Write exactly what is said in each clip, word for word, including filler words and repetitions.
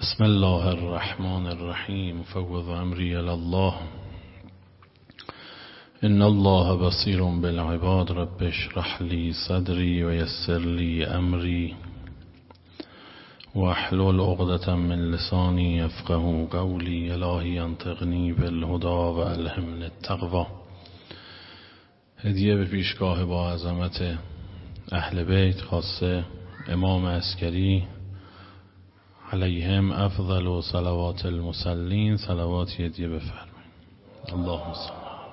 بسم الله الرحمن الرحیم فوض امری الی الله ان الله بصیر بالعباد رب اشرح لی صدری و یسر لی امری واحلل عقدة من لسانی یفقهوا قولی الهی انطقنی بالهدی و الهمنی التقوی. هدیه به پیشگاه با عظمت اهل بیت خاصه امام عسکری علیهم افضل و صلوات المصلین، صلواتی هدیه بفرمایید. اللهم صل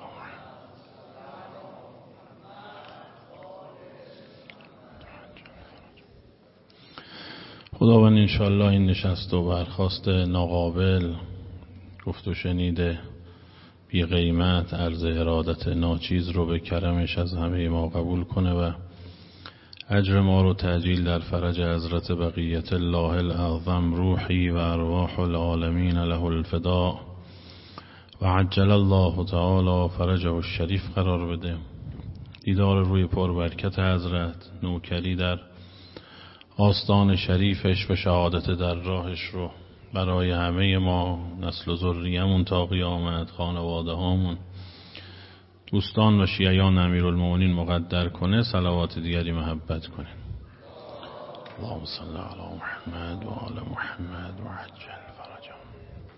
خداوند انشاءالله این نشست و برخاست ناقابل گفت و شنیده بی قیمت عرض ارادت ناچیز رو به کرمش از همه ما قبول کنه و اجر ما رو تعجیل در فرج حضرت بقیت الله الاعظم روحی و ارواح العالمین له الفداء و عجل الله تعالی فرجه الشریف قرار بده. دیدار روی پربرکت حضرت، نوکری در آستان شریفش و شهادت در راهش رو برای همه ما، نسل و ذریه‌مون تا قیامت، خانواده هامون، دوستان و شیعیان امیرالمومنین مقدر کنه. صلوات دیگری محبت کنه. اللهم صل علی محمد و آل محمد و عجل فرجهم.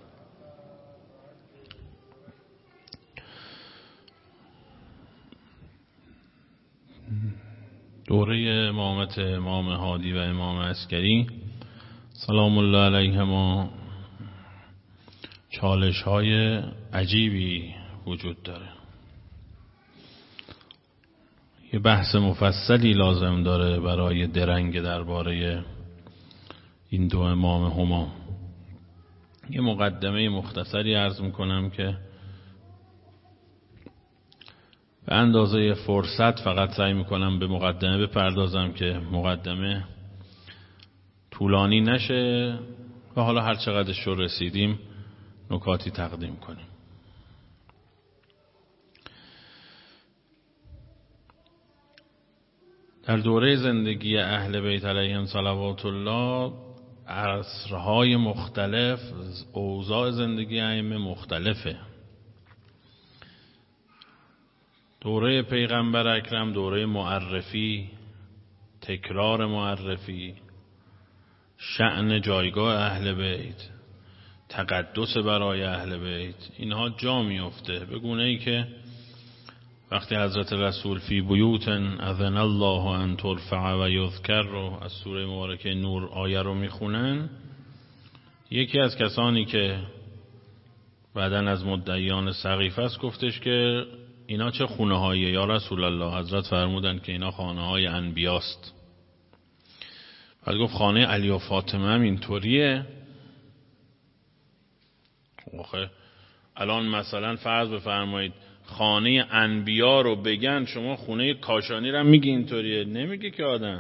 دوره امامت امام هادی و امام عسکری سلام الله علیهما چالش های عجیبی وجود داره. یه بحث مفصلی لازم داره برای درنگ درباره این دو امام هما. یه مقدمه مختصری عرض میکنم که به اندازه فرصت فقط سعی میکنم به مقدمه بپردازم که مقدمه طولانی نشه و حالا هر چقدرش رو رسیدیم نکاتی تقدیم کنیم. در دوره زندگی اهل بیت علیهم صلوات الله عصرهای مختلف، اوضاع زندگی ائمه مختلفه. دوره پیغمبر اکرم دوره معرفی، تکرار معرفی، شأن جایگاه اهل بیت، تقدس برای اهل بیت، اینها جا میفته به گونه ای که وقتی حضرت رسول فی بیوتن اذن الله ان ترفع و یذکر رو از سوره مبارکه نور آیه رو میخونن، یکی از کسانی که بعدن از مدعیان سقیفه است گفتش که اینا چه خونه هاییه یا رسول الله؟ حضرت فرمودن که اینا خانه های انبیاست. بعد گفت خانه علی و فاطمه هم اینطوریه. آخه الان مثلا فرض بفرمایید خانه انبیا رو بگن، شما خونه کاشانی رو میگی اینطوریه؟ نمیگه که آدم.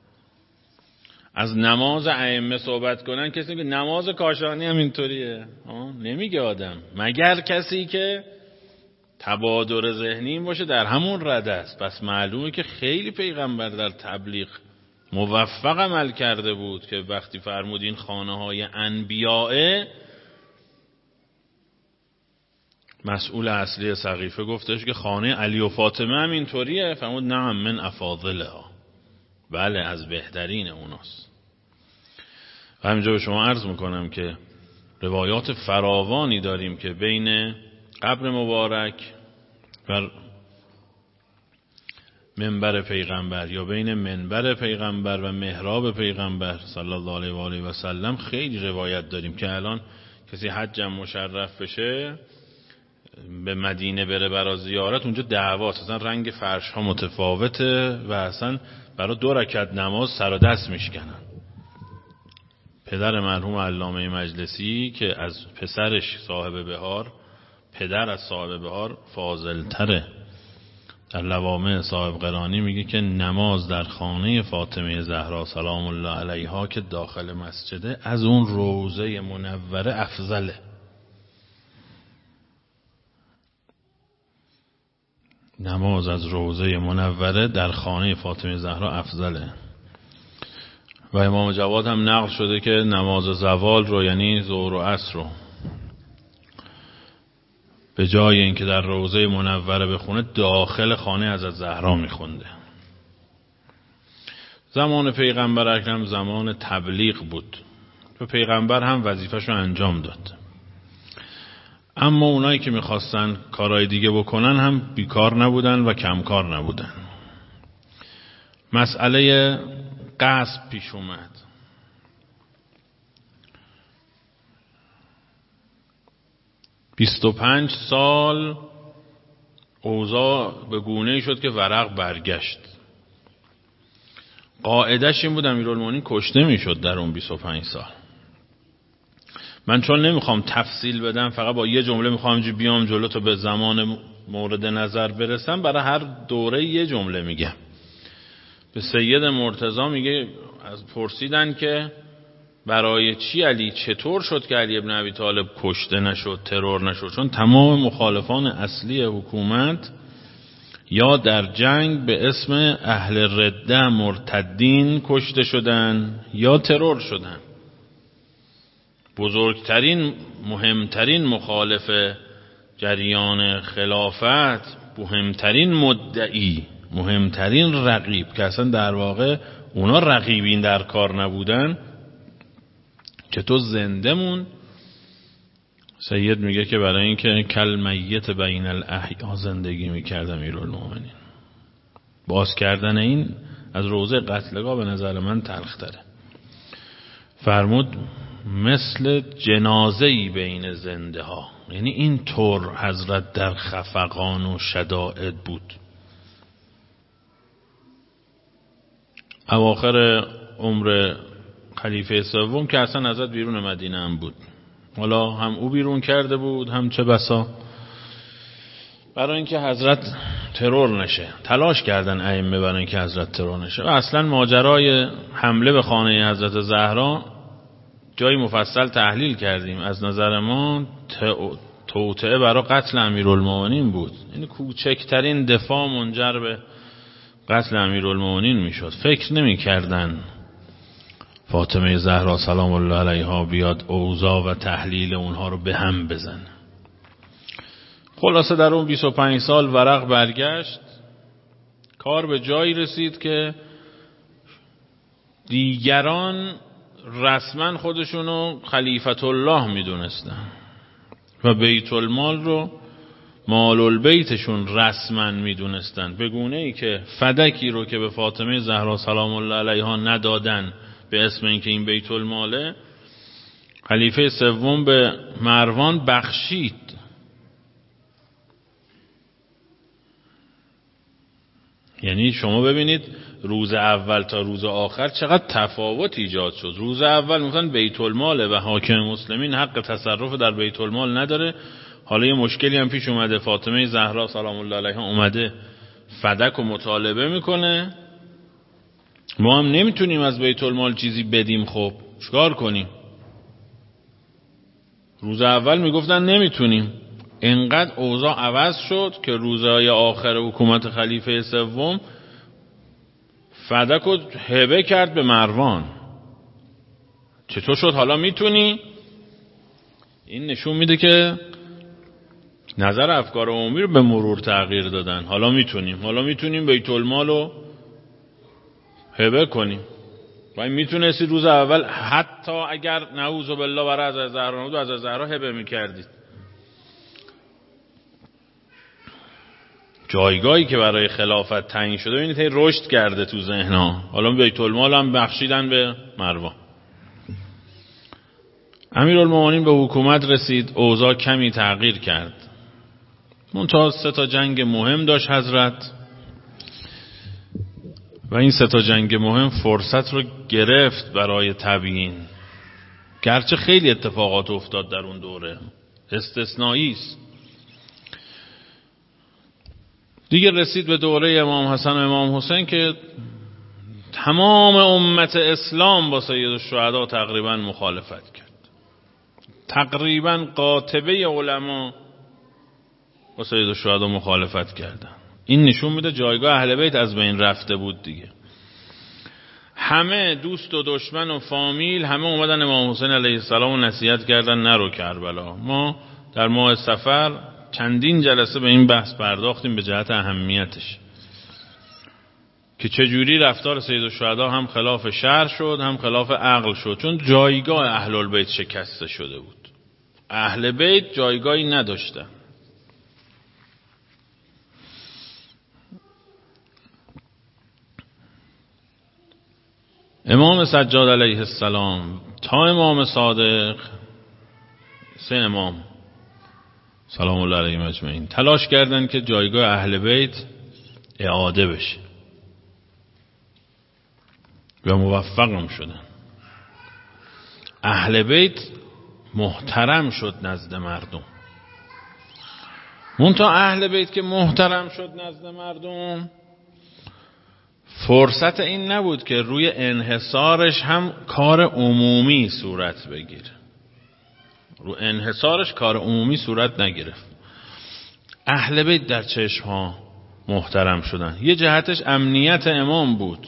از نماز ائمه صحبت کنن کسی میگه نماز کاشانی هم اینطوریه؟ نمیگه آدم، مگر کسی که تبادر ذهنی باشه در همون رده است. پس معلومه که خیلی پیغمبر در تبلیغ موفق عمل کرده بود که وقتی فرمود این خانه های انبیاء، مسئول اصلی سقیفه گفتش که خانه علی و فاطمه هم اینطوریه؟ فرمود نعم من افاضلها، بله از بهترین اوناست. و همینجا به شما عرض میکنم که روایات فراوانی داریم که بین قبر مبارک و منبر پیغمبر یا بین منبر پیغمبر و محراب پیغمبر صلی الله علیه و آله و سلم خیلی روایت داریم که الان کسی حج مشرف بشه به مدینه بره برای زیارت، اونجا دعواست، اصلا رنگ فرش ها متفاوته و اصلا برای دو رکعت نماز سر و دست میشکنن. پدر مرحوم علامه مجلسی که از پسرش صاحب بهار، پدر از صاحب بهار فاضل تره، در لوامع صاحب قرانی میگه که نماز در خانه فاطمه زهرا سلام الله علیها که داخل مسجده از اون روضه منوره افضله. نماز از روضه منوره در خانه فاطمه زهرا افضله. و امام جواد هم نقل شده که نماز زوال رو یعنی ظهر و عصر رو به جای اینکه در روضه منوره بخونه داخل خانه حضرت زهرا میخونده. زمان پیغمبر اکرم زمان تبلیغ بود و پیغمبر هم وظیفه‌شو انجام داد، اما اونایی که میخواستن کارهای دیگه بکنن هم بیکار نبودن و کمکار نبودن. مسئله غصب پیش اومد. بیست و پنج سال اوضاع به گونه‌ای شد که ورق برگشت. قاعدش این بود امیرالمومنین کشته میشد در اون بیست و پنج سال. من چون نمیخوام تفصیل بدم، فقط با یه جمله میخوام اینجا بیام جلو تا به زمان مورد نظر برسم. برای هر دوره یه جمله میگم. به سید مرتضی میگه، از پرسیدن که برای چی علی چطور شد که علی ابن ابی طالب کشته نشد، ترور نشد؟ چون تمام مخالفان اصلی حکومت یا در جنگ به اسم اهل رده مرتدین کشته شدن یا ترور شدن. بزرگترین مهمترین مخالف جریان خلافت، مهمترین مدعی، مهمترین رقیب که اصلا در واقع اونا رقیبین در کار نبودن، که تو زنده مون. سید میگه که برای اینکه کل میت بین الاحیا زندگی میکرد امیرالمومنین. باز کردن این از روزه قتلگاه به نظر من تلختره. فرمود مثل جنازه‌ای بین زنده ها، یعنی این طور حضرت در خفقان و شدائد بود. اواخر عمر خلیفه سوم که اصلا حضرت بیرون مدینه هم بود، حالا هم او بیرون کرده بود، هم چه بسا برای اینکه حضرت ترور نشه تلاش کردن ائمه برای اینکه حضرت ترور نشه. و اصلا ماجرای حمله به خانه حضرت زهرا جای مفصل تحلیل کردیم. از نظر ما توطئه برای قتل امیرالمومنین بود، یعنی کوچکترین دفاع منجر به قتل امیرالمومنین میشد. فکر نمی کردن فاطمه زهرا سلام الله علیها بیاد اوضاع و تحلیل اونها رو به هم بزن. خلاصه در اون بیست و پنج سال ورق برگشت، کار به جایی رسید که دیگران رسما خودشونو خلیفت الله میدونستن و بیت المال رو مال البیتشون رسما میدونستن، به گونه ای که فدکی رو که به فاطمه زهرا سلام الله علیها ندادن به اسم اینکه این بیت الماله، خلیفه سوم به مروان بخشید. یعنی شما ببینید روز اول تا روز آخر چقدر تفاوت ایجاد شد. روز اول مثلا بیت الماله و حاکم مسلمین حق تصرف در بیت المال نداره. حالا یه مشکلی هم پیش اومده، فاطمه زهرا سلام الله علیها اومده فدک و مطالبه میکنه، ما هم نمیتونیم از بیت المال چیزی بدیم، خب چیکار کنیم؟ روز اول میگفتن نمیتونیم. انقدر اوضاع عوض شد که روزهای آخر حکومت خلیفه سوم فدک رو هبه کرد به مروان. چطور شد حالا میتونی؟ این نشون میده که نظر افکار عمومی رو به مرور تغییر دادن. حالا میتونیم حالا میتونیم بیت المال رو هبه کنیم. و این میتونستی روز اول حتی اگر نعوذ بالله برای از زهرا نبود از زهرا هبه میکردید. جایگاهی که برای خلافت تعیین شده ببینید هی رشد کرده تو ذهن‌ها. حالا بیت المال هم بخشیدن به مروان. امیرالمومنین به حکومت رسید، اوضاع کمی تغییر کرد. منتها سه تا جنگ مهم داشت حضرت و این سه تا جنگ مهم فرصت رو گرفت برای تبیین. گرچه خیلی اتفاقات افتاد در اون دوره، استثنایی است. دیگه رسید به دوره امام حسن و امام حسین که تمام امت اسلام با سید الشهدا تقریبا مخالفت کرد. تقریبا قاطبه علما با سید الشهدا مخالفت کردن. این نشون میده جایگاه اهل بیت از بین رفته بود دیگه. همه دوست و دشمن و فامیل همه اومدن امام حسین علیه السلام و نصیحت کردن نرو کربلا. ما در ماه صفر چندین جلسه به این بحث پرداختیم به جهت اهمیتش که چجوری رفتار سید الشهدا هم خلاف شرع شد هم خلاف عقل شد، چون جایگاه اهل البیت شکسته شده بود. اهل بیت جایگاهی نداشتن. امام سجاد علیه السلام تا امام صادق، سه امام سلام الله علیهم اجمعین تلاش کردن که جایگاه اهل بیت اعاده بشه و موفقم شدن. اهل بیت محترم شد نزد مردم. منتها اهل بیت که محترم شد نزد مردم، فرصت این نبود که روی انحصارش هم کار عمومی صورت بگیره. رو انحصارش کار عمومی صورت نگرفت. اهل بیت در چشم ها محترم شدن. یه جهتش امنیت امام بود.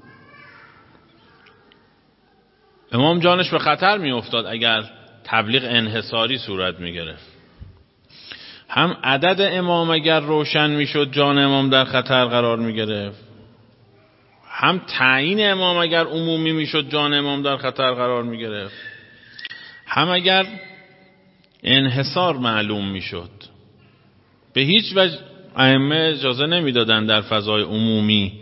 امام جانش به خطر می افتاد اگر تبلیغ انحصاری صورت می گرفت. هم عدد امام اگر روشن می شد جان امام در خطر قرار می گرفت، هم تعیین امام اگر عمومی می شد جان امام در خطر قرار می گرفت، هم اگر انحصار معلوم می شد. به هیچ وجه ائمه اجازه نمی دادن در فضای عمومی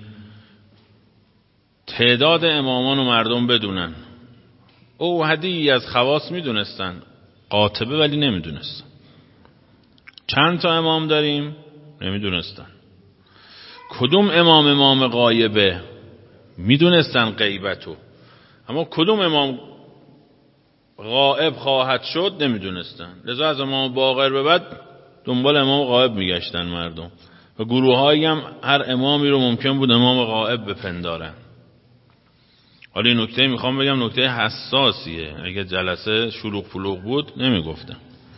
تعداد امامان و مردم بدونن. او حدی از خواص می دونستن، قاطبه ولی نمی دونستن. چند تا امام داریم؟ نمی دونستن. کدوم امام امام غایبه؟ می دونستن غیبتو، اما کدوم امام غائب خواهد شد نمی دونستن. لذا از امام باقر به بعد دنبال امام غائب می گشتن مردم و گروه هایی هم هر امامی رو ممکن بود امام غائب بپندارن. حالا این نکته میخوام بگم نکته حساسیه، اگه جلسه شلوغ پلوغ بود نمی گفتم.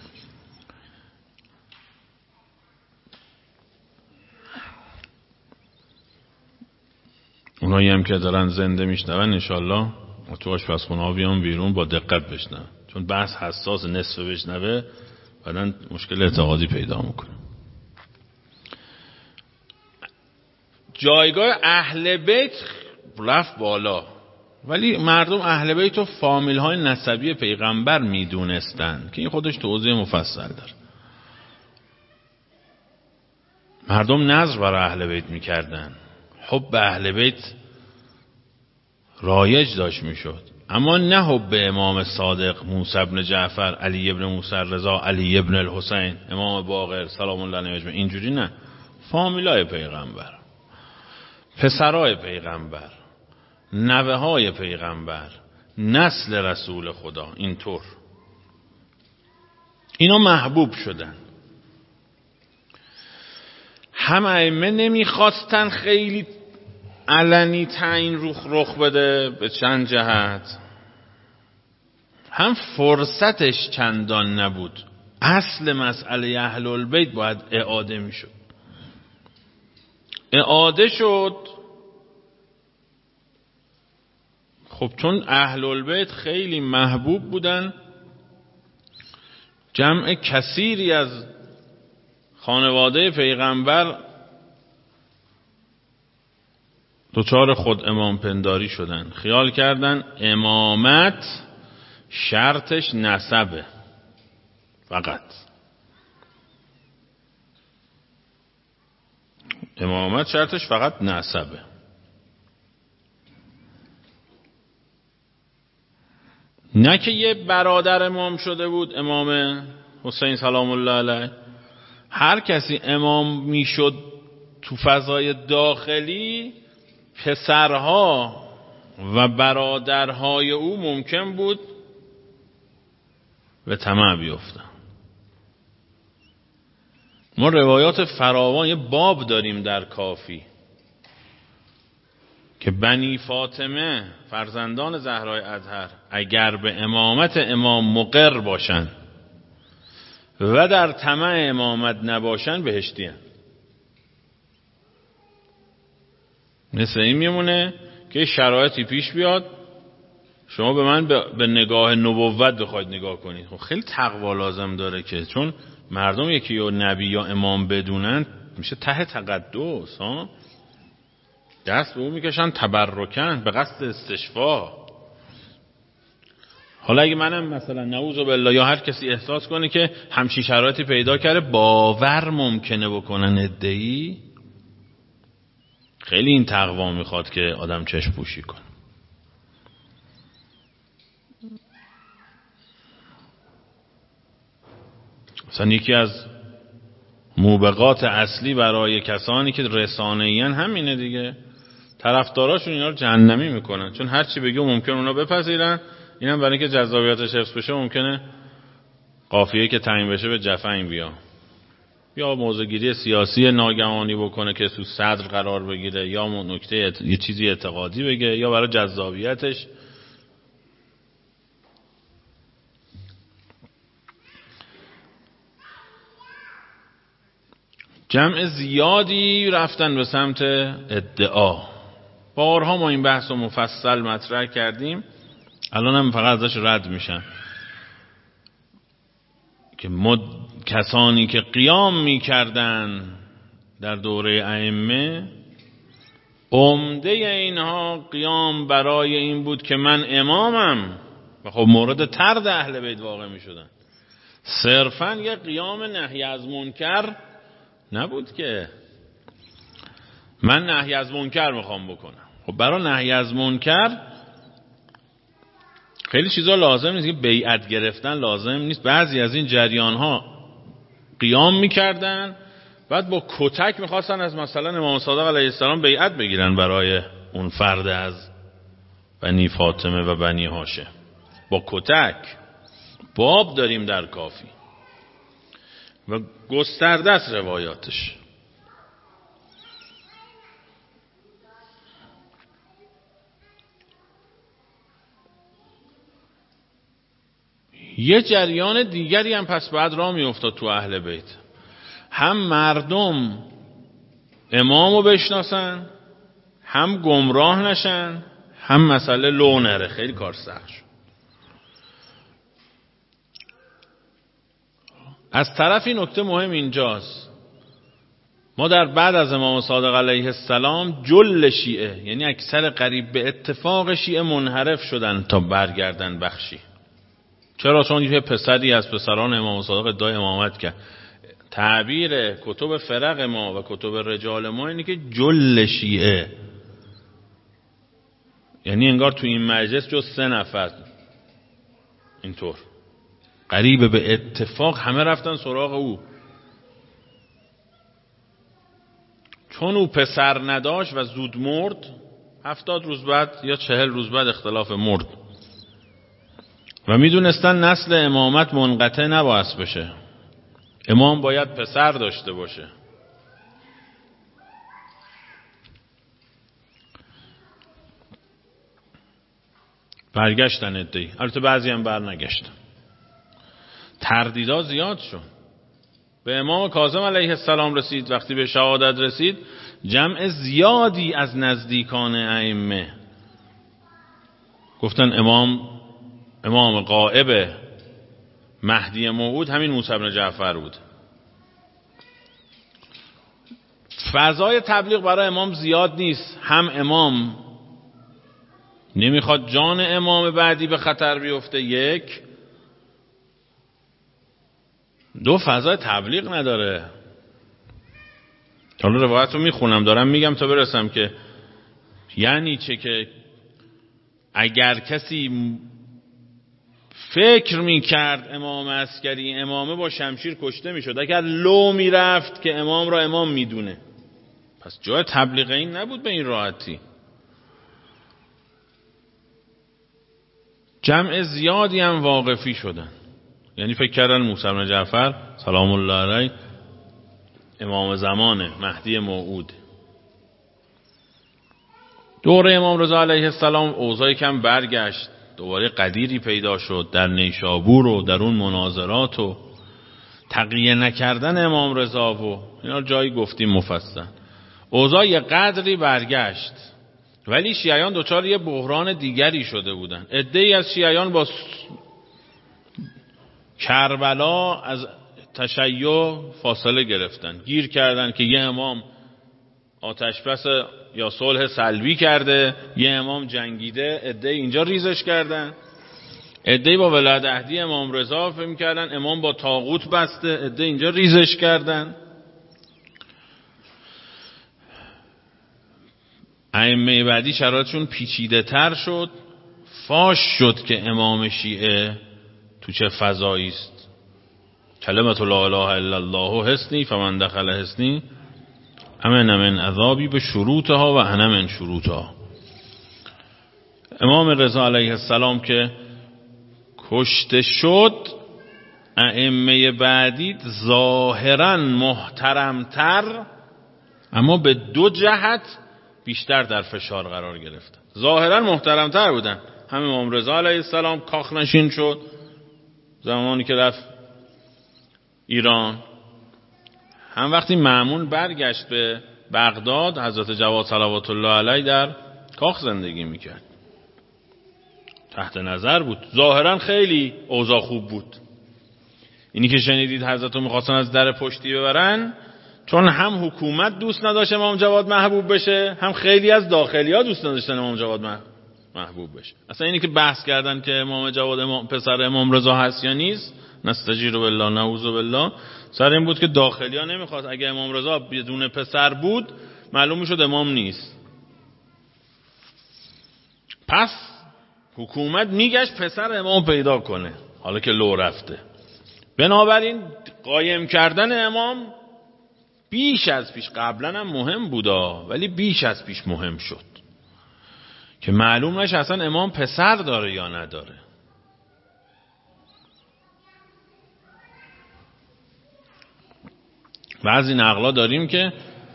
اونایی هم که دارن زنده میشنون انشالله تو آشپزخونه ها بیان بیرون با دقت بشنون، چون بحث حساس، نصف بشنوه بعدن مشکل اعتقادی پیدا میکنه. جایگاه اهل بیت رفت بالا، ولی مردم اهل بیت و فامیل های نسبی پیغمبر میدونستن که این خودش توضیح مفصل داره. مردم نذر برای اهل بیت میکردن، حب اهل بیت رایج داشت میشد، اما نه حب امام صادق موسی ابن جعفر، علی ابن موسی رضا، علی ابن الحسین، امام باقر سلام الله علیه اجمعین. اینجوری نه، فامیلای پیغمبر، پسرای پیغمبر، نوه های پیغمبر، نسل رسول خدا، اینطور اینا محبوب شدن. هم ائمه نمیخواستن خیلی علنی تعیین رخ رخ بده به چند جهت، هم فرصتش چندان نبود. اصل مسئله اهل البیت باید اعاده میشد. اعاده شد خب چون اهل البیت خیلی محبوب بودن، جمع کثیری از خانواده پیغمبر دوچار خود امام پنداری شدن. خیال کردن امامت شرطش نسبه فقط. امامت شرطش فقط نسبه. نه که یه برادر امام شده بود امام حسین سلام الله علیه. هر کسی امام میشد تو فضای داخلی، پسرها و برادرهای او ممکن بود به طمع بیفتن. ما روایات فراوان، یه باب داریم در کافی که بنی فاطمه فرزندان زهرای اطهر اگر به امامت امام مقر باشن و در طمع امامت نباشن بهشتی هستند. مثل این میمونه که شرایطی پیش بیاد شما به من به نگاه نبوت بخواید نگاه کنید. خب خیلی تقوا لازم داره که چون مردم یکی یا نبی یا امام بدونن میشه ته تقدس ها، دست به اون میکشن تبرکن به قصد استشفا. حالا اگه منم مثلا نعوذ بالله یا هر کسی احساس کنه که همچین شرایطی پیدا کرده، باور ممکنه بکنن ادعی، خیلی این تقوا میخواد که آدم چشم پوشی کنه. مثلا یکی از موبقات اصلی برای کسانی که رسانه‌این همینه دیگه، طرفداراشون اینا رو جهنمی میکنن، چون هر چی بگه ممکن اونا بپذیرن. اینم برای اینکه جذابیتش حفظ بشه ممکنه قافیه‌ای که تعیین بشه به جفنگ بیا، یا موضوعگیری سیاسی ناگهانی بکنه که تو صدر قرار بگیره، یا نکته یه چیزی اعتقادی بگه، یا برای جذابیتش. جمع زیادی رفتن به سمت ادعا. بارها ما این بحث رو مفصل مطرح کردیم، الان هم فقط ازش رد میشن که مد... کسانی که قیام میکردن در دوره ائمه، عمده اینها قیام برای این بود که من امامم و خب مورد طرد اهل بیت واقع میشدن. صرفا یه قیام نهی از منکر نبود که من نهی از منکر میخوام بکنم. خب برای نهی از منکر خیلی چیزا لازم نیست که بیعت گرفتن لازم نیست. بعضی از این جریان ها قیام میکردن بعد با کتک میخواستن از مثلا امام صادق علیه السلام بیعت بگیرن برای اون فرد از بنی فاطمه و بنی هاشم. با کتک باب داریم در کافی و گسترده است روایاتش. یه جریان دیگری هم پس بعد راه می افتاد تو اهل بیت، هم مردم امامو بشناسن، هم گمراه نشن، هم مسئله لو نره. خیلی کار سخت شد. از طرفی نکته مهم اینجاست، ما در بعد از امام صادق علیه السلام جل شیعه، یعنی اکثر قریب به اتفاق شیعه منحرف شدن تا برگردن بخشی. چرا؟ چون یه پسری از پسران امام صادق ادعای امامت کرد. تعبیر کتب فرق ما و کتب رجال ما اینه که جل شیعه، یعنی انگار تو این مجلس جز سه نفر اینطور قریب به اتفاق همه رفتن سراغ او، چون او پسر نداشت و زود مرد. هفتاد روز بعد یا چهل روز بعد اختلاف مرد و میدونستن نسل امامت منقطع نباید بشه، امام باید پسر داشته باشه. برگشتن ادعی، البته بعضی هم بر نگشتن. تردیدا زیاد شد. به امام کاظم علیه السلام رسید، وقتی به شهادت رسید جمع زیادی از نزدیکان ائمه گفتن امام امام غائب مهدی موعود همین موسی بن جعفر بود. فضای تبلیغ برای امام زیاد نیست، هم امام نمیخواد جان امام بعدی به خطر بیفته، یک دو فضای تبلیغ نداره. حالا روایت رو میخونم دارم میگم تا برسم که یعنی چه، که اگر کسی فکر میکرد امام عسکری امامه با شمشیر کشته میشد، اگر لو میرفت که امام را امام میدونه، پس جای تبلیغ این نبود به این راحتی. جمع زیادی هم واقفی شدن، یعنی فکر کردن موسی بن جعفر سلام الله علیه امام زمانه، مهدی موعود. دوره امام رضا علیه السلام اوضاع کم برگشت، دوباره قدیری پیدا شد در نیشابور و در اون مناظرات و تقیه نکردن امام رضا و اینا جایی گفتیم مفصل. اوضاع یه قدری برگشت. ولی شیعیان دچار یه بحران دیگری شده بودن. عده‌ای از شیعیان با کربلا از تشیع فاصله گرفتن، گیر کردن که یه امام آتشبس یا صلح سلبی کرده، یه امام جنگیده. عده‌ای اینجا ریزش کردن، عده‌ای با ولایت عهدی امام رضا فکر می‌کردن امام با طاغوت بسته، عده‌ای اینجا ریزش کردن. ائمه بعدی شرایطشون پیچیده تر شد، فاش شد که امام شیعه تو چه فضایی است. کلمت لا اله الا الله حسنی فمن دخل حسنی امن من عذابی به شروطها و انا من شروطها. امام رضا علیه السلام که کشته شد، ائمه بعدی ظاهرا محترمتر اما به دو جهت بیشتر در فشار قرار گرفتن. ظاهرا محترمتر بودن، هم امام رضا علیه السلام کاخ نشین شد زمانی که رفت ایران، هم وقتی مأمون برگشت به بغداد حضرت جواد صلوات الله علیه در کاخ زندگی میکرد، تحت نظر بود. ظاهرا خیلی اوضاع خوب بود. اینی که شنیدید حضرت رو میخواستن از در پشتی ببرن، چون هم حکومت دوست نداشت امام جواد محبوب بشه، هم خیلی از داخلی ها دوست نداشتن امام جواد محبوب بشه. اصلا اینی که بحث کردن که امام جواد امام پسر امام رضا هست یا نیست، نستجیر بالله نعوذ بالله، سر این بود که داخلی ها نمیخواست. اگه امام رضا بدون پسر بود معلوم میشد امام نیست. پس حکومت میگشت پسر امام پیدا کنه، حالا که لو رفته. بنابراین قایم کردن امام بیش از پیش، قبلا هم مهم بودا ولی بیش از پیش مهم شد که معلوم نشه اصلا امام پسر داره یا نداره. بعضی نقلا داریم که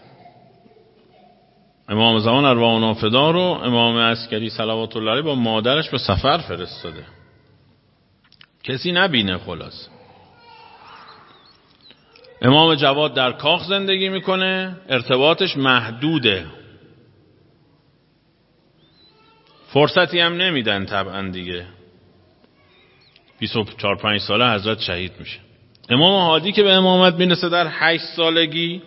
امام زمان ارواح نافدا رو امام عسکری صلوات الله علیه با مادرش به سفر فرستاده، کسی نبینه. خلاص امام جواد در کاخ زندگی میکنه، ارتباطش محدوده، فرصتی هم نمیدن طبعا دیگه. بیست و چهار پنج ساله حضرت شهید میشه. امام هادی که به امامت میرسه در هشت سالگی،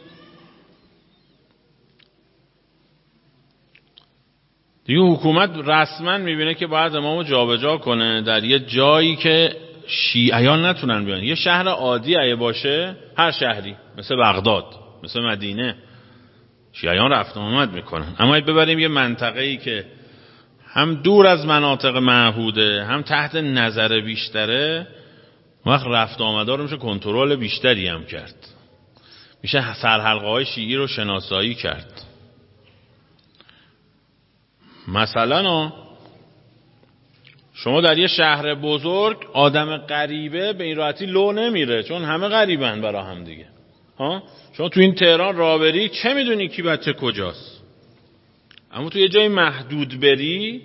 دیگه حکومت رسما میبینه که باید امامو جابجا کنه در یه جایی که شیعیان نتونن بیان. یه شهر عادی اگه باشه، هر شهری مثل بغداد، مثل مدینه، شیعیان رفت آمد میکنن. اما اگه ببریم یه منطقه‌ای که هم دور از مناطق معهوده، هم تحت نظر بیشتره، وقت رفت آمدا رو میشه کنترل بیشتری هم کرد، میشه سرحلقه های شیعی رو شناسایی کرد. مثلا شما در یه شهر بزرگ آدم غریبه به این راحتی لو نمیره، چون همه غریبن برا هم دیگه. ها شما تو این تهران راه بری چه میدونی کی بچه کجاست؟ اما تو یه جای محدود بری،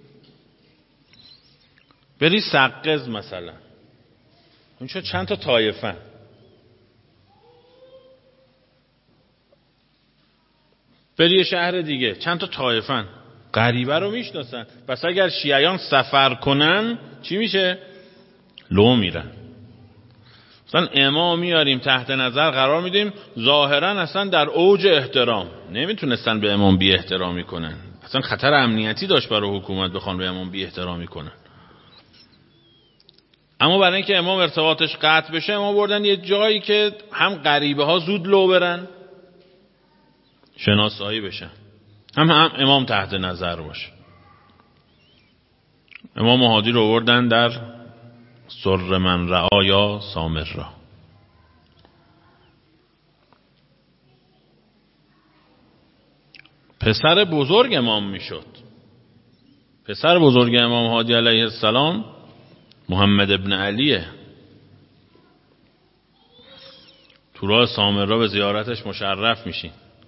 بری سقز مثلا، اونجا چند تا طایفن، بری یه شهر دیگه چند تا طایفن، غریبه رو میشناسن. پس اگر شیعیان سفر کنن چی میشه؟ لو میرن. مثلا امام میاریم تحت نظر قرار میدیم، ظاهرا اصلا در اوج احترام، نمیتونستن به امام بی احترامی کنن، اصلا خطر امنیتی داشت برای حکومت بخوان به امام بی احترامی کنن. اما برای اینکه امام ارتباطش قطع بشه، امام بردن یه جایی که هم غریبه ها زود لو برن، شناسایی بشن، هم, هم امام تحت نظر باشه. امام هادی رو بردن در سر من رعا یا سامر را. پسر بزرگ امام میشد. پسر بزرگ امام هادی علیه السلام محمد ابن علیه. تو راه سامر را به زیارتش مشرف میشین.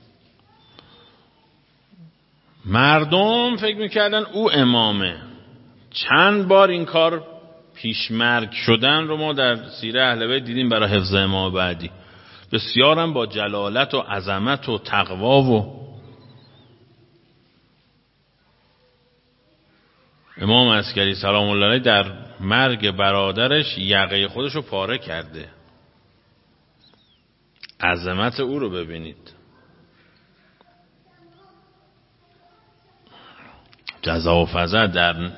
مردم فکر میکردن او امامه. چند بار این کار پیشمرگ شدن رو ما در سیره اهل بیت دیدیم برای حفظ امام بعدی. بسیارم با جلالت و عظمت و تقوا و امام عسکری سلام الله علیه در مرگ برادرش یقه خودش رو پاره کرده. عظمت او رو ببینید. جزا و فضا در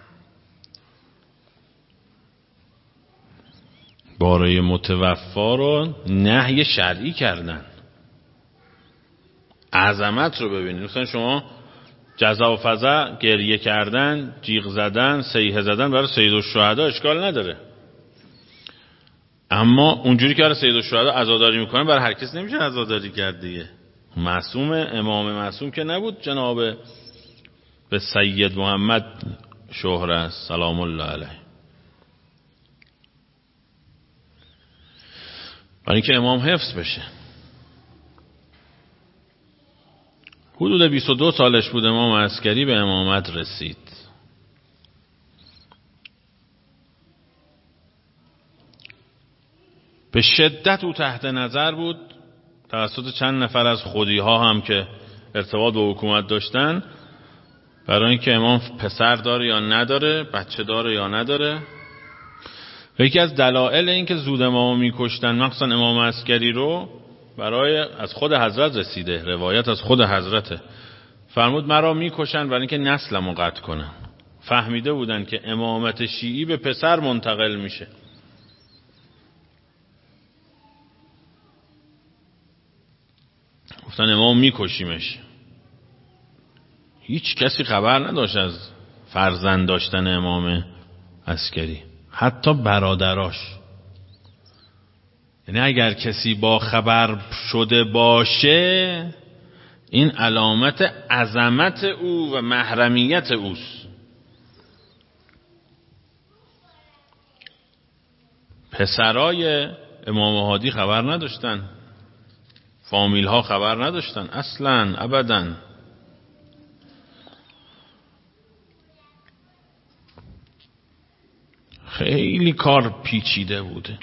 باره متوفا رو نهی شرعی کردن. عظمت رو ببینید. مثلا شما جزا و فضا گریه کردن، جیغ زدن، صیحه زدن برای سید الشهدا اشکال نداره، اما اونجوری که برای سید الشهدا عزاداری میکنن برای هر کس نمیشه عزاداری کرد دیگه. معصوم، امام معصوم که نبود جناب به سید محمد شهره سلام الله علیه. برای اینکه امام حفظ بشه. حدود بیست و دو سالش بود امام عسکری به امامت رسید. به شدت او تحت نظر بود توسط چند نفر از خودی ها هم که ارتباط با حکومت داشتن، برای اینکه امام پسر داره یا نداره، بچه داره یا نداره. و یکی از دلایل این که زود امامو میکشتن مخصوصا امام عسکری رو برای از خود حضرت رسیده، روایت از خود حضرته، فرمود مرا میکشن برای اینکه نسلمو قطع کنن. فهمیده بودن که امامت شیعی به پسر منتقل میشه. گفتن امام میکشیمش. هیچ کسی خبر نداشت از فرزند داشتن امام عسکری، حتی برادراش. یعنی اگر کسی با خبر شده باشه این علامت عظمت او و محرمیت اوست. پسرای امام هادی خبر نداشتن، فامیل ها خبر نداشتن اصلا ابدا. خیلی کار پیچیده بوده.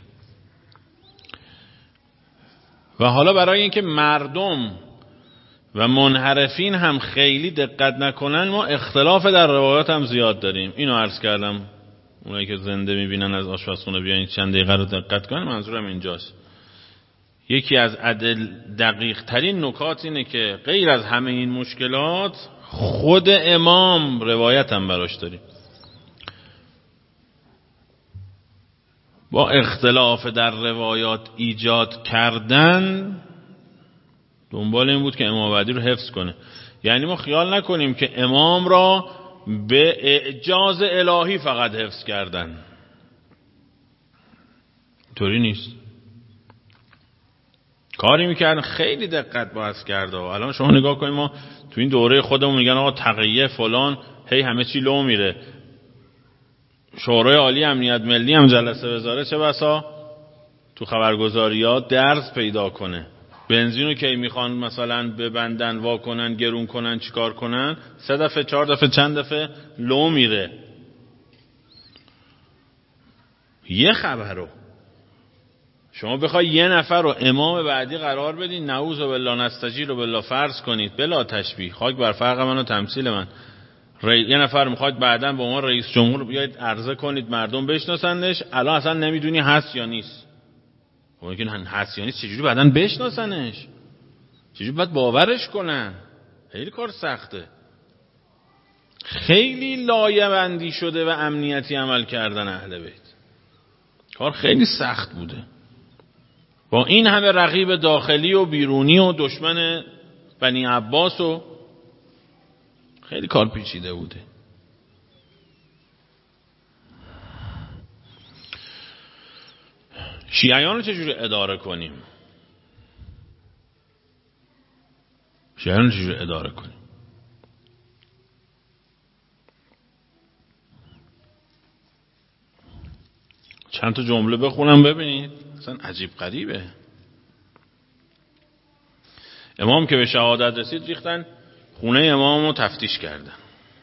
و حالا برای اینکه مردم و منحرفین هم خیلی دقت نکنن ما اختلاف در روایات هم زیاد داریم. اینو عرض کردم اونایی که زنده میبینن از آشپزخونه بیاین چند دقیقه رو دقت کنن، منظورم اینجاست. یکی از عدل دقیق ترین نکات اینه که غیر از همه این مشکلات خود امام روایت هم براش داریم. با اختلاف در روایات ایجاد کردن دنبال این بود که امام بعدی رو حفظ کنه. یعنی ما خیال نکنیم که امام را به اعجاز الهی فقط حفظ کردن، طوری نیست. کاری میکردن خیلی دقت باید کرده. و الان شما نگاه کنیم ما تو این دوره خودمون میگن آقا تقیه فلان هی همه چی لو میره. شورای عالی امنیت ملی هم جلسه بذاره چه بسا تو خبرگزاریات درس پیدا کنه. بنزینو که میخوان مثلا ببندن وا کنن گرون کنن چیکار کنن، سه دفعه چهار دفعه چند دفعه لو میره. یه خبرو شما بخوای یه نفر رو امام بعدی قرار بدین، نعوذ بالله نستجیر رو بالله فرض کنید بلا تشبیه، خاک بر فرق من و تمثیل من، ری... یه نفر میخواد بعداً به عنوان رئیس جمهور بیاید عرضه کنید مردم بشناسنش، الان اصلا نمیدونی هست یا نیست. ممکن هست یا نیست، چجوری بعداً بشناسنش، چجوری باید باورش کنن؟ خیلی کار سخته. خیلی لایه بندی شده و امنیتی عمل کردن اهل بیت، کار خیلی سخت بوده. با این همه رقیب داخلی و بیرونی و دشمن بنی عباس و خیلی کار پیچیده بوده. شیعیان رو چجوری اداره کنیم؟ شیعیان رو چجوری اداره کنیم؟ چند تا جمله بخونم ببینید، اصلا عجیب غریبه. امام که به شهادت رسید ریختن خونه امام رو تفتیش کردن.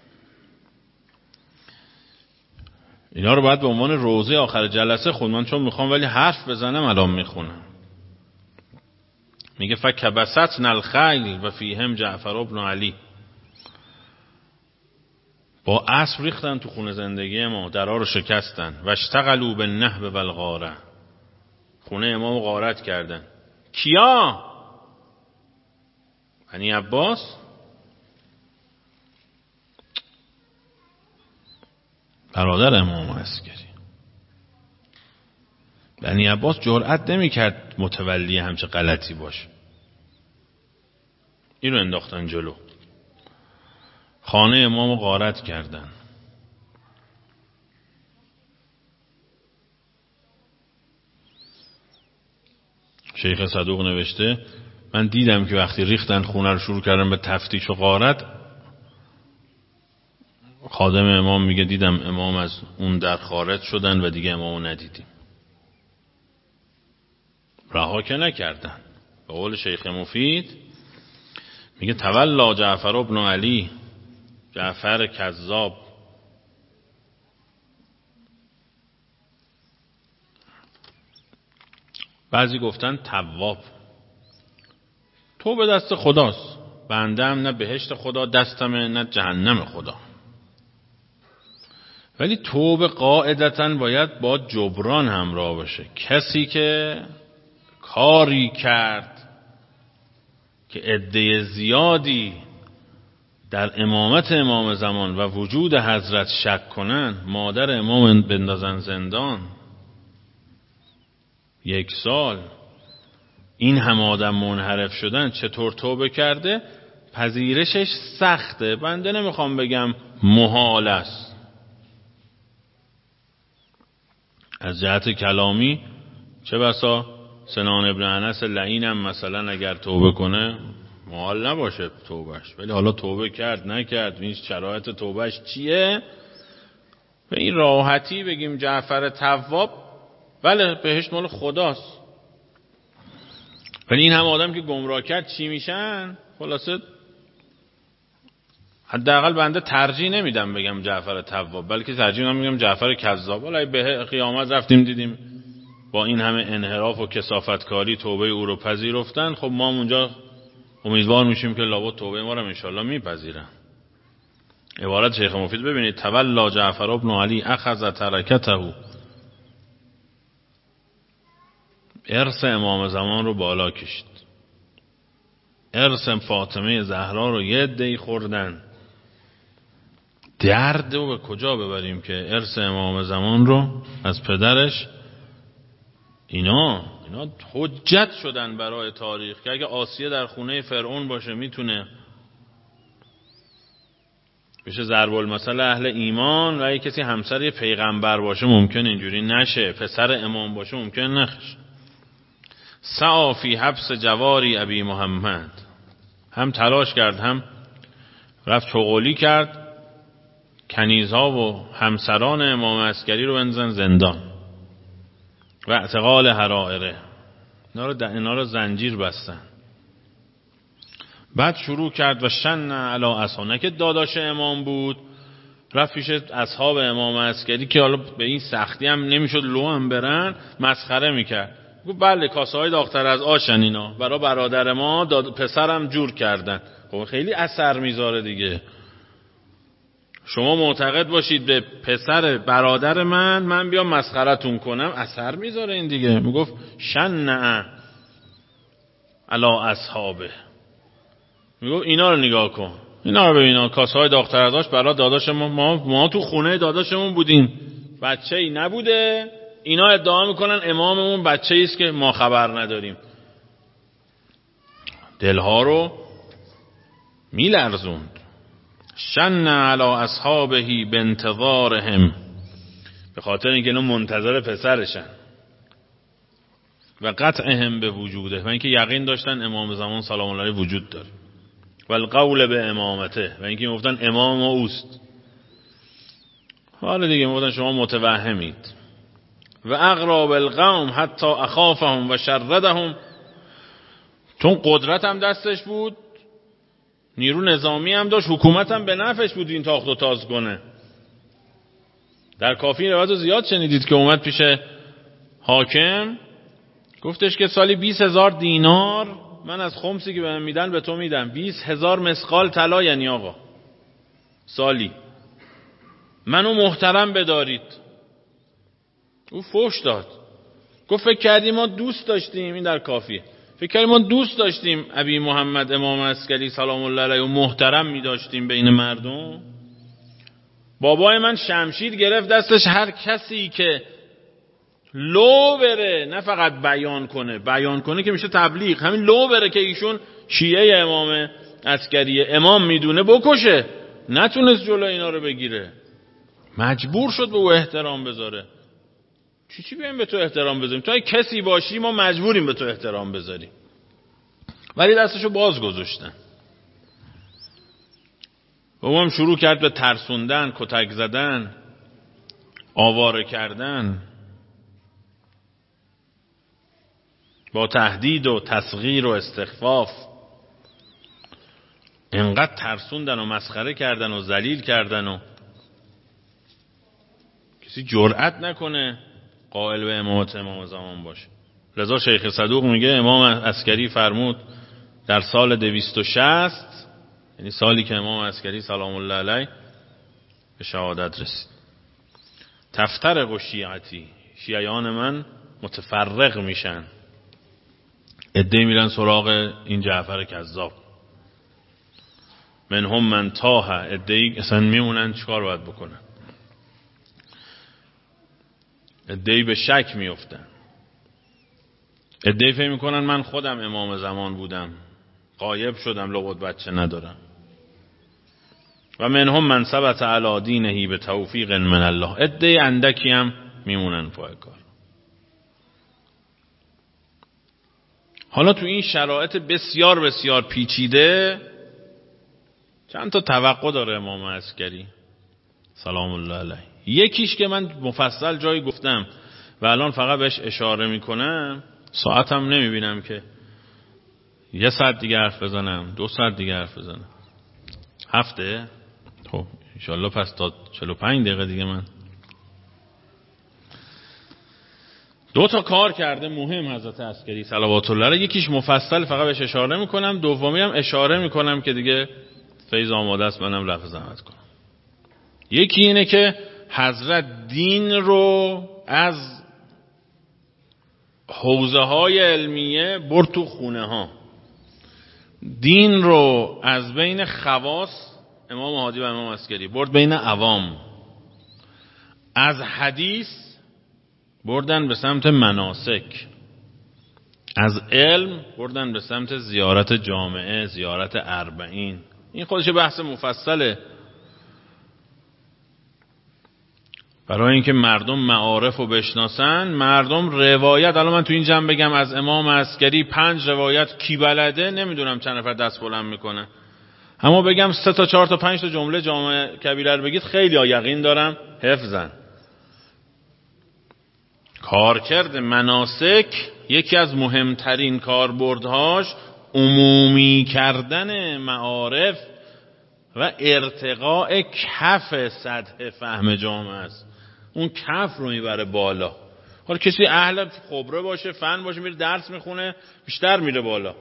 اینا رو باید به عنوان روزه آخر جلسه خوند، من چون میخوام ولی حرف بزنم الان میخونم. میگه فکبستن الخیل و فیهم جعفر ابن علی. با اسب ریختن تو خونه زندگی ما، درها رو شکستن. و اشتغلوا بالنهب والغاره، خونه امام غارت کردن. کیا؟ بنی عباس. برادر امام عسکری. بنی عباس جرئت نمی کرد متولی همچه غلطی باشه، این رو انداختن جلو، خانه امام غارت کردن. شیخ صدوق نوشته من دیدم که وقتی ریختن خونه رو شروع کردن به تفتیش و غارت، خادم امام میگه دیدم امام از اون در خارج شدن و دیگه امامو ندیدیم. رها که نکردن. به قول شیخ مفید میگه تولا جعفر ابن علی، جعفر کذاب، بعضی گفتن تواب. تو به دست خداست، بنده هم نه بهشت خدا دستمه نه جهنم خدا. ولی توبه قاعدتاً باید با جبران همراه باشه. کسی که کاری کرد که عده زیادی در امامت امام زمان و وجود حضرت شک کنن، مادر امام بندازن زندان یک سال، این هم آدم منحرف شدن، چطور توبه کرده؟ پذیرشش سخته. بنده نمیخوام بگم محال است، از جهت کلامی چه بسا سنان ابن انس لعینم مثلا اگر توبه کنه محال نباشه توبهش، ولی حالا توبه کرد نکرد، این شرایط توبهش چیه؟ به این راحتی بگیم جعفر تواب بله بهشت مال خداست، ولی این هم آدم که گمراه کرد چی میشن؟ خلاصه حداقل بنده ترجیح نمیدم بگم جعفر تواب، بلکه ترجیح میدم بگم جعفر کذاب. ولی به قیامت رفتیم دیدیم با این همه انحراف و کثافتکاری توبه او رو پذیرفتن، خب ما اونجا امیدوار میشیم که لابد توبه ما رو ان شاءالله میپذیرن. عبارت شیخ مفید ببینید تولا جعفر ابن علی اخذ ترکته، ارث امام زمان رو بالا کشید، ارث فاطمه زهرا رو یه عده‌ای خوردن. درد رو به کجا ببریم که ارث امام زمان رو از پدرش اینا اینا حجت شدن برای تاریخ که اگه آسیه در خونه فرعون باشه میتونه بشه ضرب المثل اهل ایمان، و اگه کسی همسر یه پیغمبر باشه ممکن اینجوری نشه، پسر امام باشه ممکن نخشه. سعی فی حبس جواری ابی محمد، هم تلاش کرد هم رفت چغلی کرد کنیزها و همسران امام عسکری رو بندازن زندان و اعتقال حرائره، اینا رو, اینا رو زنجیر بستن. بعد شروع کرد و شن علی اصحابه، که داداش امام بود رفت پیش اصحاب امام عسکری که حالا به این سختی هم نمیشد لو هم برن، مسخره میکرد. گفت بله کاسه های داغ‌تر از آشن اینا، برای برادر ما داد پسرم جور کردن. خب خیلی اثر میذاره دیگه. شما معتقد باشید به پسر برادر من من بیام مسخرتون کنم، اثر میذاره این دیگه. میگفت شنع علی اصحابه، میگفت اینا رو نگاه کن، اینا رو ببینا، کاسه های داغ‌تر از آش برای داداش ما, ما ما تو خونه داداشمون بودیم، بچه‌ای نبوده، اینا ادعا میکنن اماممون بچه‌ای است که ما خبر نداریم. دلها رو میلرزوند. شن علی اصحابه بانتظارهم، به خاطر اینکه اینا منتظر پسرشن، و قطعهم به وجوده، و اینکه یقین داشتن امام زمان سلام الله علیه وجود داره، و القول به امامته، و اینکه میگفتن امام ما اوست. حالا دیگه میگفتن شما متوهمید. و اقرب القوم حتی اخافهم و شردهم، چون قدرت هم دستش بود، نیرو نظامی هم داشت، حکومت هم به نفعش بود این تاخت و تاز کنه. در کافی روایت زیاد شنیدید که اومد پیش حاکم گفتش که سالی بیس هزار دینار من از خمسی که بهم میدن به تو میدم، بیس هزار مسقال طلا، یعنی آقا سالی منو محترم بدارید. او فحش داد، گفت فکر کردیم ما دوست داشتیم، این در کافیه، فکر کردیم ما دوست داشتیم ابی محمد امام عسکری سلام الله علیه و محترم می داشتیم بین مردم. بابای من شمشیر گرفت دستش، هر کسی که لو بره، نه فقط بیان کنه، بیان کنه که میشه تبلیغ، همین لو بره که ایشون شیعه امام عسکری امام میدونه بکشه، نتونست جلو اینا رو بگیره، مجبور شد به او احترام بذاره. چی چی بیایم به تو احترام بذاریم؟ تو اگه کسی باشی ما مجبوریم به تو احترام بذاریم. ولی دستشو باز گذاشتن. بابام شروع کرد به ترسوندن، کتک زدن، آواره کردن، با تهدید و تصغیر و استخفاف. انقدر ترسوندن و مسخره کردن و ذلیل کردن و کسی جرأت نکنه قائل به امامت امام زمان باشه. لذا شیخ صدوق میگه امام عسکری فرمود در سال دویست و شصت، یعنی سالی که امام عسکری سلام الله علیه به شهادت رسید، تفترق و شیعتی، شیعیان من متفرق میشن، عده‌ای میرن سراغ این جعفر کذاب، منهم من تاه، عده‌ای اصلا میمونن چیکار باید بکنن، عده‌ای به شک میافتن، عده‌ای فکر میکنن من خودم امام زمان بودم، غایب شدم، لابد بچه ندارم. و منهم من ثبت علی دینه به توفیق من الله، عده‌ای اندکی هم میمونن پای کار. حالا تو این شرایط بسیار بسیار پیچیده چند تا توقع داره امام عسکری سلام الله علیه. یکیش که من مفصل جایی گفتم و الان فقط بهش اشاره میکنم، ساعتم نمیبینم که یه ساعت دیگه حرف بزنم، دو ساعت دیگه حرف بزنم، هفته. خب انشالله پس تا چهل و پنج دقیقه دیگه من دو تا کار کرده مهم حضرت عسکری صلوات الله علیه. یکیش مفصل فقط بهش اشاره میکنم، دومی هم اشاره میکنم که دیگه فیض آماده است منم لفظ زحمت کنم. یکی اینه که حضرت دین رو از حوزه های علمیه برد تو خونه ها، دین رو از بین خواص امام هادی و امام عسکری برد بین عوام، از حدیث بردن به سمت مناسک، از علم بردن به سمت زیارت جامعه، زیارت اربعین. این خودش بحث مفصله برای اینکه مردم معارف رو بشناسن. مردم روایت، الان من تو این جمع بگم از امام عسکری پنج روایت کی بلده، نمیدونم چند نفر دست بلند میکنه، اما بگم سه تا چهار تا پنج تا جمله جامع کبیره رو بگید، خیلی ها یقین دارم حفظن. کارکرد مناسک یکی از مهمترین کاربردهاش عمومی کردن معارف و ارتقاء کف سطح فهم جامعه است. اون کف رو میبره بالا. حالا کسی اهل خبره باشه، فن باشه، میره درس میخونه، بیشتر میره بالا.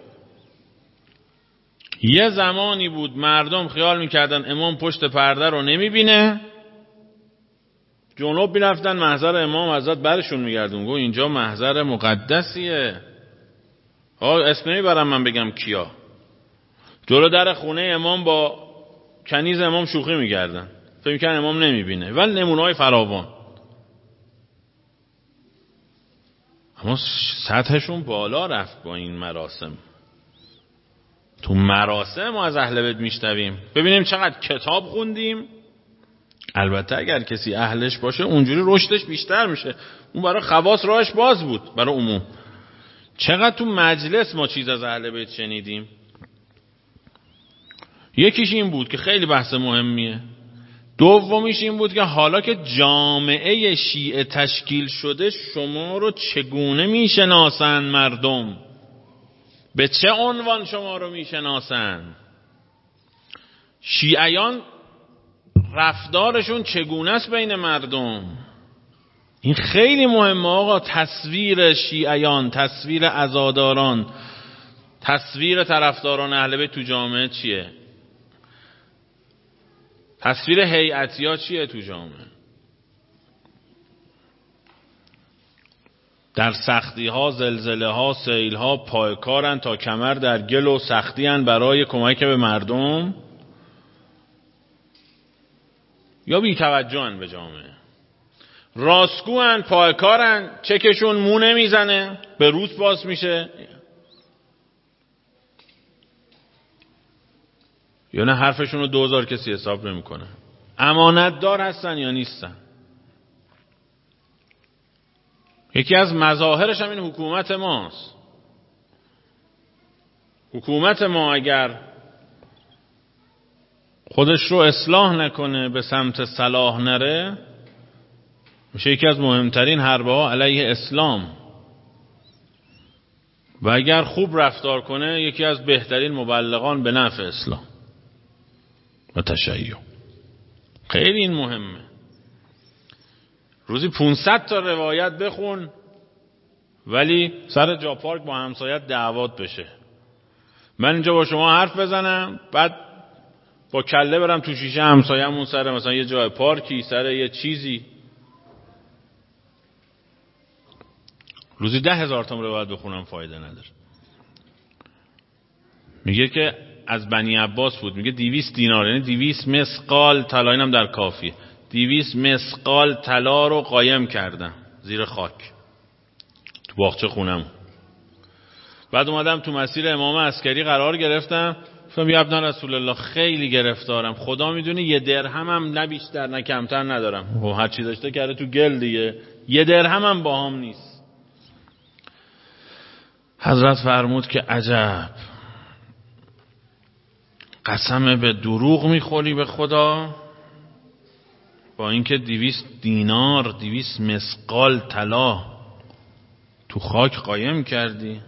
یه زمانی بود مردم خیال میکردن امام پشت پرده رو نمیبینه، جنوب میرفتن محضر امام، حضرت برشون میگردون، گو اینجا محضر مقدسیه. ها اسم نمیبرم من بگم کیا، جلو در خونه امام با کنیز امام شوخی میکردن، فکر میکردن امام نمیبینه، ولی نمونه‌های فراوان. اما سطحشون بالا رفت با این مراسم. تو مراسم ما از اهل بیت میشنویم، ببینیم چقدر کتاب خوندیم. البته اگر کسی اهلش باشه اونجوری رشدش بیشتر میشه، اون برای خواص راهش باز بود، برای عموم. چقدر تو مجلس ما چیز از اهل بیت شنیدیم. یکیش این بود که خیلی بحث مهمیه. دومیش این بود که حالا که جامعه شیعه تشکیل شده، شما رو چگونه میشناسن مردم؟ به چه عنوان شما رو میشناسن؟ شیعیان رفتارشون چگونه است بین مردم؟ این خیلی مهمه آقا. تصویر شیعیان، تصویر عزاداران، تصویر طرفداران اهل بیت تو جامعه چیه؟ تصویر هیئتیا چیه تو جامعه؟ در سختی ها، زلزله ها، سیل ها پایکارن تا کمر در گل و سختی ان برای کمک به مردم، یا بی توجهن به جامعه؟ راستگوان، پایکارن، چکشون مو نمیزنه، به روز باز میشه، یا نه حرفشون رو دوزار کسی حساب نمیکنه؟ امانت دار هستن یا نیستن؟ یکی از مظاهرش هم این حکومت ماست. حکومت ما اگر خودش رو اصلاح نکنه، به سمت صلاح نره، میشه یکی از مهمترین حربه ها علیه اسلام، و اگر خوب رفتار کنه یکی از بهترین مبلغان به نفع اسلام و تشیع. خیلی این مهمه. روزی پانصد تا روایت بخون ولی سر جا پارک با همسایت دعوات بشه. من اینجا با شما حرف بزنم بعد با کله برم تو شیشه همسایه‌مون سر مثلا یه جای پارکی، سر یه چیزی. روزی ده هزار تا روایت بخونم فایده نداره. میگه که از بنی عباس بود، میگه دیویس دینار، یعنی دیویس مسقال طلا، اینم در کافیه، دیویس مسقال طلا رو قایم کردم زیر خاک تو باغچه خونم. بعد اومدم تو مسیر امام عسکری قرار گرفتم، گفتم یا ابن رسول الله خیلی گرفتارم، خدا میدونه یه درهمم نه بیشتر نه کمتر ندارم. و هر چی داشته کرده تو گل دیگه، یه درهمم باهام نیست. حضرت فرمود که عجب، قسم به دروغ میخوری به خدا، با اینکه دویست دینار دویست مسقال طلا تو خاک قایم کردی.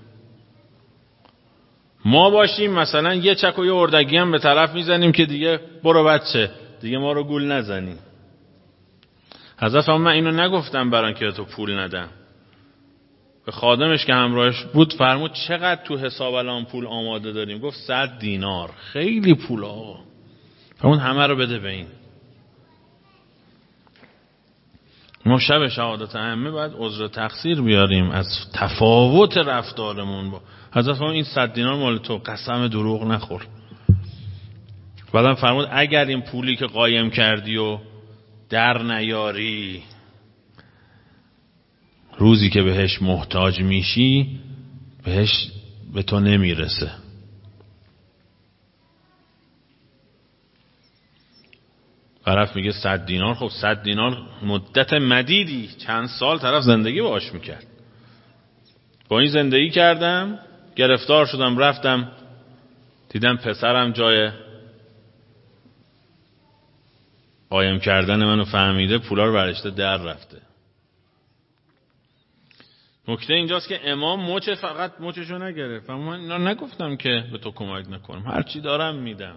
ما باشیم مثلا یه چک و یه اردگی هم به طرف میزنیم که دیگه برو بچه دیگه ما رو گول نزنی. حضرت فرمود من اینو نگفتم برای که تو پول ندم. به خادمش که همراهش بود فرمود چقدر تو حساب الان پول آماده داریم؟ گفت صد دینار. خیلی پول آقا. فرمود همه رو بده به این. ما شب شهادت ائمه باید عذر تقصیر بیاریم از تفاوت رفتارمون با حضرت. فرمود این صد دینار مال تو، قسم دروغ نخور. بعدم فرمود اگر این پولی که قایم کردی و در نیاری، روزی که بهش محتاج میشی بهش به تو نمیرسه. طرف میگه صد دینار. خب صد دینار مدت مدیدی چند سال طرف زندگی باش میکرد. با این زندگی کردم، گرفتار شدم، رفتم دیدم پسرم جای قایم کردن منو فهمیده، پولا رو برشته در رفته. نکته اینجاست که امام مچ فقط مچشو نگرفت. من اینا نگفتم که به تو کمک نکنم، هرچی دارم میدم.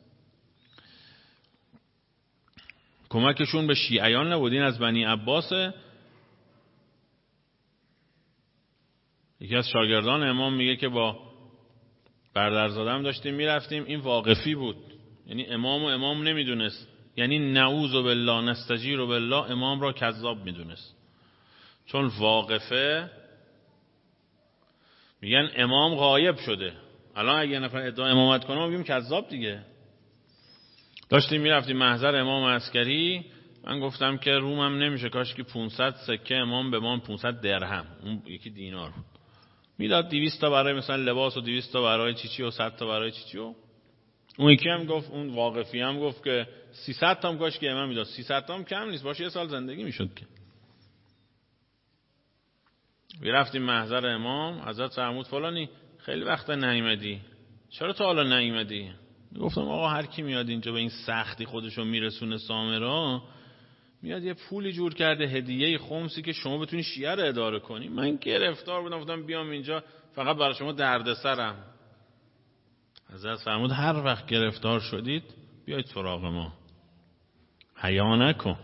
کمکشون به شیعیان نبود. این از بنی عباسه. یکی از شاگردان امام میگه که با برادرزادم داشتیم میرفتیم، این واقفی بود، یعنی امام و امام نمیدونست، یعنی نعوذ بالله نستجیر بالله امام را کذاب میدونست، چون واقفه میگن امام غایب شده. الان اگه نفر ادعا امامت کنه ما میگیم کذاب دیگه. داشتیم میرفتیم محضر امام عسکری، من گفتم که رومم نمیشه، کاش که پانصد سکه امام به ما پانصد درهم، اون یکی دینار میداد، دویست تا برای مثلا لباس و دویست تا برای چیچی و صد تا برای چیچی. و اون یکی هم گفت، اون واقفی هم گفت که سیصد تا هم کاش که امام میداد. سیصد تا هم کم نیست، باشه یه سال زندگی میشد که. رفتیم محضر امام، حضرت فرمود فلانی خیلی وقت نیومدی، چرا تا حالا نیومدی؟ گفتم آقا هر کی میاد اینجا به این سختی خودشو میرسونه سامرا، میاد یه پولی جور کرده هدیه خمسی که شما بتونی شیعه رو اداره کنی. من گرفتار بودم، گفتم بیام اینجا فقط برای شما دردسرم. حضرت فرمود هر وقت گرفتار شدید بیایید سراغ ما، حیا نکن.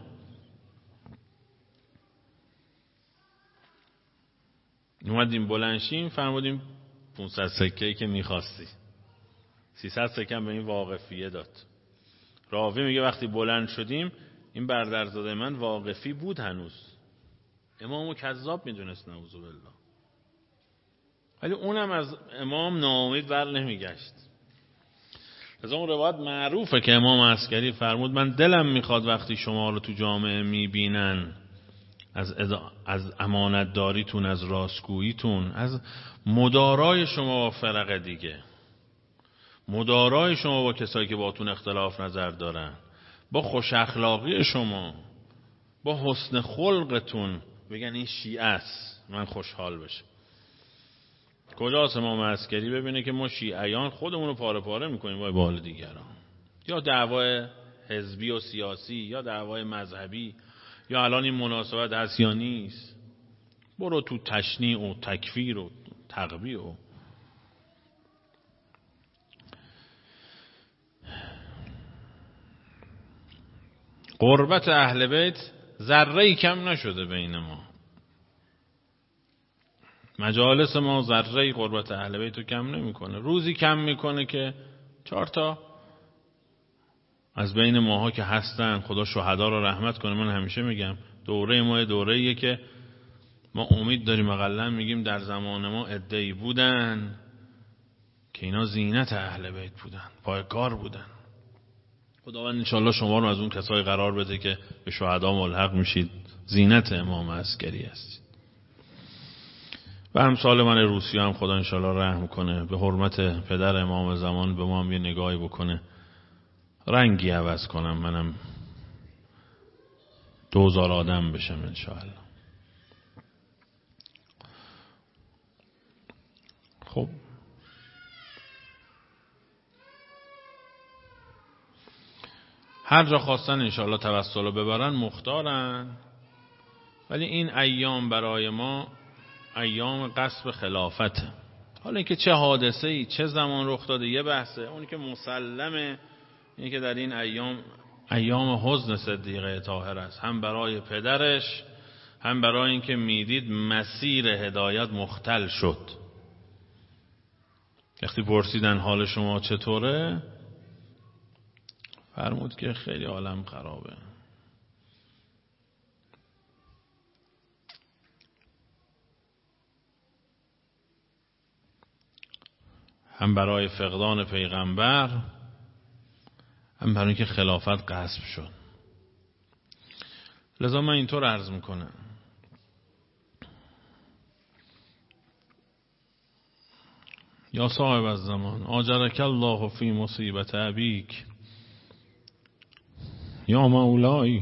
اومدیم بلنشیم، فرمودیم پانصد سکه‌ای که می‌خواستی. سیصد سکه به این واقفیه داد. راوی میگه وقتی بلند شدیم این برادرزاده من واقفی بود هنوز. امامو کذاب میدونست نعوذ بالله. ولی اونم از امام ناامید بر نمیگشت. از اون روایت معروفه که امام عسکری فرمود من دلم میخواد وقتی شما رو تو جامعه میبینن از از امانت داریتون، از راستگوییتون، از مدارای شما با فرق دیگه، مدارای شما با کسایی که باهاتون اختلاف نظر دارن، با خوش اخلاقی شما، با حسن خلقتون بگن این شیعه است، من خوشحال بشم. کجاست امام عسکری ببینه که ما شیعیان خودمون رو پاره پاره میکنیم با بال دیگران، یا دعوای حزبی و سیاسی یا دعوای مذهبی، یا الان این مناسبت هست یا نیست، برو تو تشنیع و تکفیر و تقبیح و قربت اهل بیت ذره‌ای کم نشده بین ما. مجالس ما ذره‌ای قربت اهل بیت رو کم نمیکنه. روزی کم میکنه که چهار تا از بین ماها که هستن، خدا شهدا رو رحمت کنه، من همیشه میگم دوره ما دوره‌ایه که ما امید داریم، اقلا میگیم در زمان ما عده‌ای بودن که اینا زینت اهل بیت بودن، پایکار بودن. خداوند انشالله شما رو از اون کسای قرار بده که به شهدا ملحق میشید، زینت امام عسکری است. و امثال من روسی هم خدا انشالله رحم کنه، به حرمت پدر امام زمان به ما هم یه نگاهی بکنه، رنگی عوض کنم، منم دوزار آدم بشم انشالله. خب هر جا خواستن انشالله توسل رو ببرن مختارن، ولی این ایام برای ما ایام قصب خلافته. حالا اینکه چه حادثه‌ای چه زمان رخ داده یه بحثه، اونی که مسلمه اینه که در این ایام ایام حزن صدیقه طاهر است، هم برای پدرش هم برای اینکه میدید مسیر هدایت مختل شد. وقتی پرسیدن حال شما چطوره فرمود که خیلی عالم خرابه. هم برای فقدان پیغمبر، هم برای اینکه خلافت غصب شد. لذا من اینطور عرض میکنم یا صاحب الزمان آجرک الله فی مصیبت ابیک، یا مولای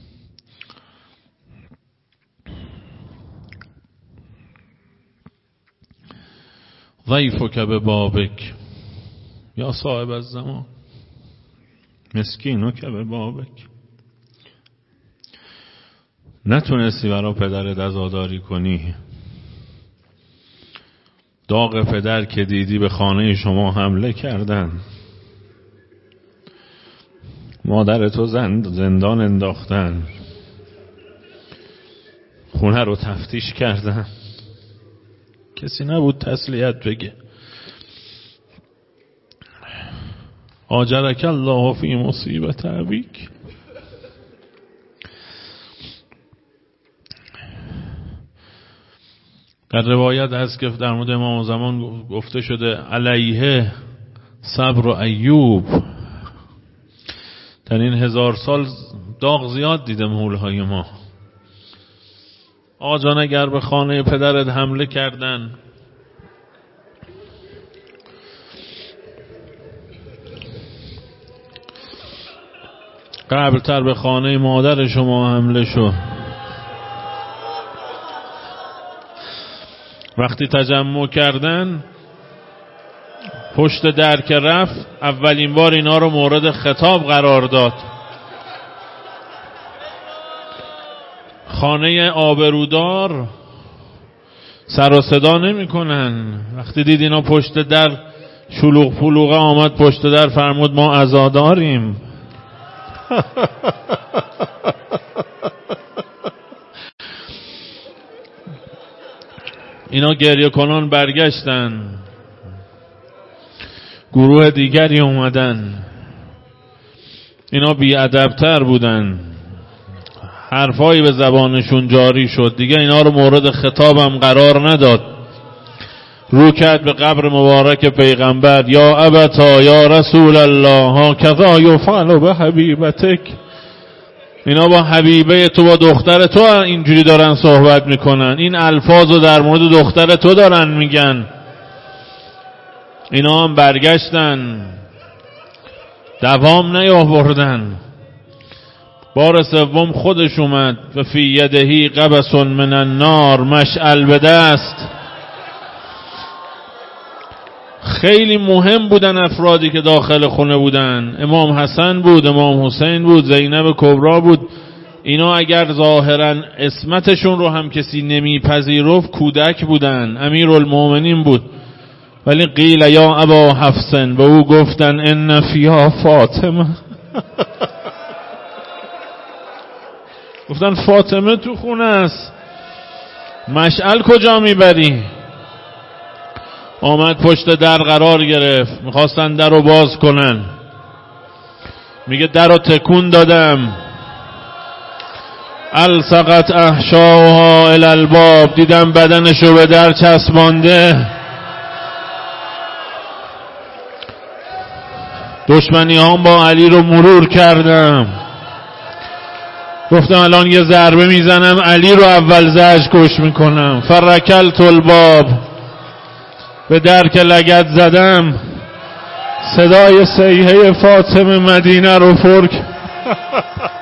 ضیفک به بابک، یا صاحب الزمان مسکینک به بابک. نتونستی برای پدرت عزاداری کنی، داغ پدر که دیدی به خانه شما حمله کردن، مادر تو زندان انداختن، خونه رو تفتیش کردن، کسی نبود تسلیت بگه. آجرک الله فی مصیبت ابیک. در روایت هست که در مورد امام زمان گفته شده علیه صبر و ایوب. در این هزار سال داغ زیاد دیده مولهای ما. آقا جان اگر به خانه پدرت حمله کردن، قبلتر به خانه مادر شما حمله شد. وقتی تجمع کردن پشت در که رفت، اولین بار اینا رو مورد خطاب قرار داد. خانه آبرودار سر و صدا نمی کنن. وقتی دید اینا پشت در شلوغ پلوغه آمد پشت در، فرمود ما عزاداریم. اینا گریه کنان برگشتن، گروه دیگری اومدن. اینا بی‌ادب‌تر بودن، حرفایی به زبانشون جاری شد، دیگه اینا رو مورد خطابم قرار نداد. رو کرد به قبر مبارک پیغمبر، یا ابتا یا رسول الله ها کذا یفعل به حبیبتک. اینا با حبیبه تو، با دختر تو اینجوری دارن صحبت میکنن، این الفاظو در مورد دختر تو دارن میگن. اینا هم برگشتن، دوام نیاوردن. بار سوم خودش اومد و فی یدهی قبس من النار، مشعل به دست. خیلی مهم بودن افرادی که داخل خونه بودن. امام حسن بود، امام حسین بود، زینب کبرا بود. اینا اگر ظاهرا اسمتشون رو هم کسی نمیپذیرفت کودک بودن. امیرالمومنین بود، ولی قیل یا ابا حفصن، به او گفتن ان فیها فاطمه. گفتن فاطمه تو خونه است، مشعل کجا میبری؟ آمد پشت در قرار گرفت، میخواستن در رو باز کنن. میگه در رو تکون دادم، الصقت احشاها الی الباب، دیدم بدنشو به در چسبانده. دشمنی هم با علی رو مرور کردم، گفتم الان یه ضربه میزنم علی رو اول زج کش میکنم. فرکلت الباب، به در که لگد زدم، صدای صیحه فاطمه مدینه رو فرک